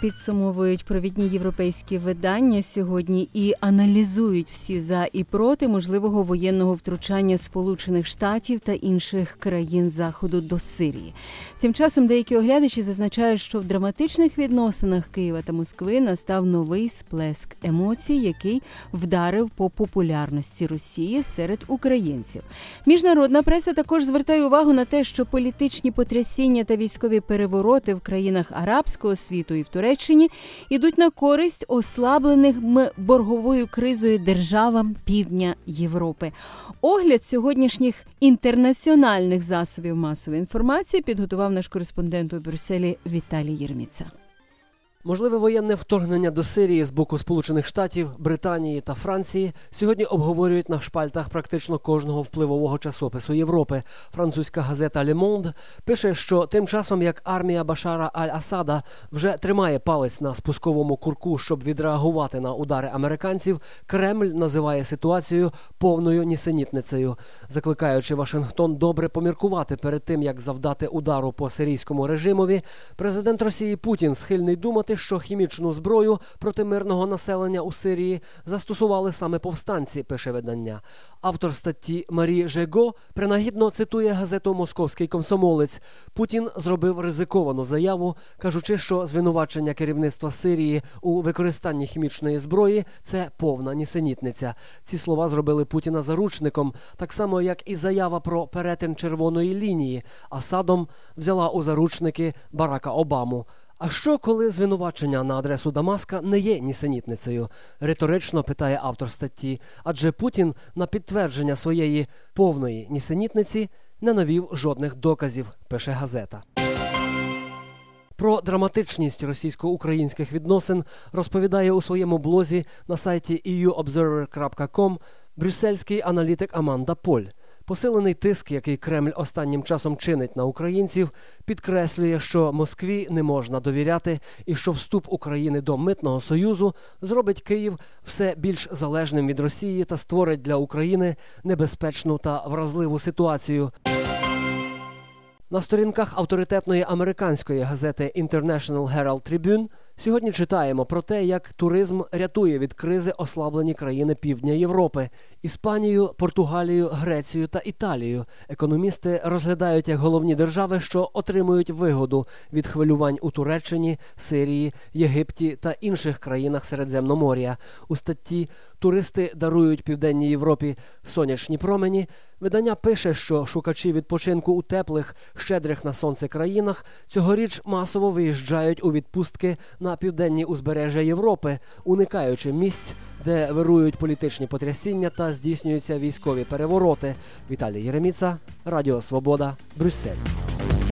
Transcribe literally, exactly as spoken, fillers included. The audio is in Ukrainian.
підсумовують провідні європейські видання сьогодні і аналізують всі за і проти можливого воєнного втручання Сполучених Штатів та інших країн Заходу до Сирії. Тим часом деякі оглядачі зазначають, що в драматичних відносинах Києва та Москви настав новий сплеск емоцій, який вдарив по популярності Росії серед українців. Міжнародна преса також звертає увагу на те, що політичні потрясіння та військові перевороти в країнах арабського світу і в Туреччині ідуть на користь ослаблених борговою кризою державам півдня Європи. Огляд сьогоднішніх інтернаціональних засобів масової інформації підготував наш кореспондент у Брюсселі Віталій Єрміца. Можливе воєнне вторгнення до Сирії з боку Сполучених Штатів, Британії та Франції сьогодні обговорюють на шпальтах практично кожного впливового часопису Європи. Французька газета «Le Monde» пише, що тим часом, як армія Башара аль-Асада вже тримає палець на спусковому курку, щоб відреагувати на удари американців, Кремль називає ситуацію повною нісенітницею, закликаючи Вашингтон добре поміркувати перед тим, як завдати удару по сирійському режимові. Президент Росії Путін схильний думати, що хімічну зброю проти мирного населення у Сирії застосували саме повстанці, пише видання. Автор статті Марі Жего принагідно цитує газету «Московський комсомолець». Путін зробив ризиковану заяву, кажучи, що звинувачення керівництва Сирії у використанні хімічної зброї – це повна нісенітниця. Ці слова зробили Путіна заручником, так само, як і заява про перетин червоної лінії. Асадом взяла у заручники Барака Обаму. А що, коли звинувачення на адресу Дамаска не є нісенітницею? Риторично питає автор статті. Адже Путін на підтвердження своєї повної нісенітниці не навів жодних доказів, пише газета. Про драматичність російсько-українських відносин розповідає у своєму блозі на сайті і ю обзервер крапка ком брюссельський аналітик Аманда Поль. Посилений тиск, який Кремль останнім часом чинить на українців, підкреслює, що Москві не можна довіряти і що вступ України до Митного Союзу зробить Київ все більш залежним від Росії та створить для України небезпечну та вразливу ситуацію. На сторінках авторитетної американської газети International Herald Tribune сьогодні читаємо про те, як туризм рятує від кризи ослаблені країни півдня Європи – Іспанію, Португалію, Грецію та Італію. Економісти розглядають як головні держави, що отримують вигоду від хвилювань у Туреччині, Сирії, Єгипті та інших країнах Середземномор'я. У статті «Туристи дарують Південній Європі сонячні промені» видання пише, що шукачі відпочинку у теплих, щедрих на сонце країнах цьогоріч масово виїжджають у відпустки на південні узбережжя Європи, уникаючи місць, де вирують політичні потрясіння та здійснюються військові перевороти. Віталій Єреміца, Радіо Свобода, Брюссель.